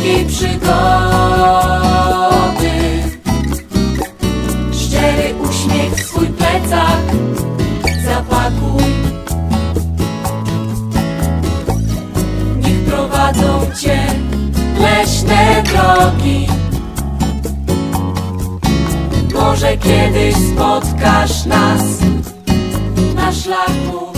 drogi przygody. Szczery uśmiech w swój plecak zapakuj. Niech prowadzą cię leśne drogi. Może kiedyś spotkasz nas na szlaku.